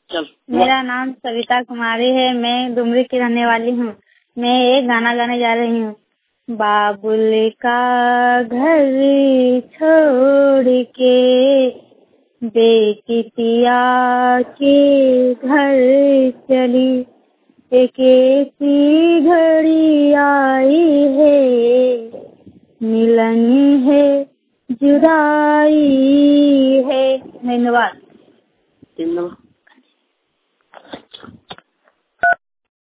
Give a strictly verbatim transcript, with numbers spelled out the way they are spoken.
चल। मेरा नाम सविता कुमारी है। मैं डुमरी की रहने वाली हूँ। मैं एक गाना गाने जा रही हूँ। बाबुल का घर छोड़ के बेटिया के घर चली, एक ऐसी घड़ी आई है, मिलन है जुदाई है। धन्यवाद।